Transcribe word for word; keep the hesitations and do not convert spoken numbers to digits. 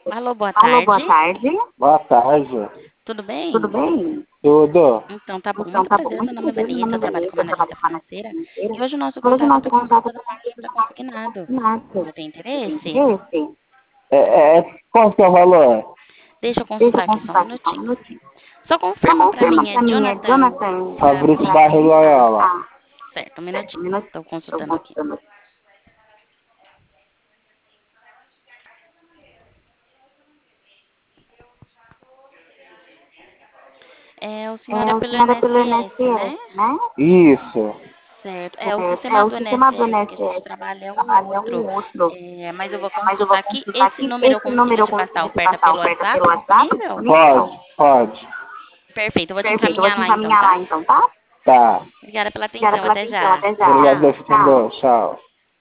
Alô, boa Alô, boa tarde. tarde. Boa tarde. Tudo bem? Tudo bem? Tudo. Então, tá bom. Então, Muito tá bom. prazer, meu Muito nome é prazer. Meu nome Vanessa, é eu trabalho como Vanessa, eu trabalho analista com análise financeira. financeira. E hoje o nosso Hoje o contato é nosso para contato é consulta do para Marcos consulta consignado. assinado. Você tem Você tem interesse? interesse? É, é, quanto que é o valor? Deixa eu Deixa eu consultar aqui só um consultar aqui só um minutinho. minutinho. Só Só confirma pra confirma mim, é pra mim, é Jonathan Jonathan Fabrício. Fabrício Barre Loyola. Ah, Certo, um certo, minutinho. um minuto. Estou Estou consultando aqui. consultando aqui. É, o senhor é É, o pelo senhor é pelo INSS, I N S S, né? né? Isso. Certo. É, o É, é sistema o do sistema do INSS que a gente I N S S trabalha é um trabalha outro. um outro. É, mas eu vou É, mas eu vou consultar aqui. consultar Esse aqui. número eu Esse consigo número eu te passar, consigo te oferta passar, pelo oferta WhatsApp, pelo WhatsApp disponível? disponível? Pode, pode. Perfeito, eu vou te Perfeito, eu vou encaminhar te lá então, encaminhar tá? lá então, tá? Tá. Obrigada pela Obrigada atenção, pela até atenção, já. até já. Tchau. Obrigado, Deus, tchau. Tchau.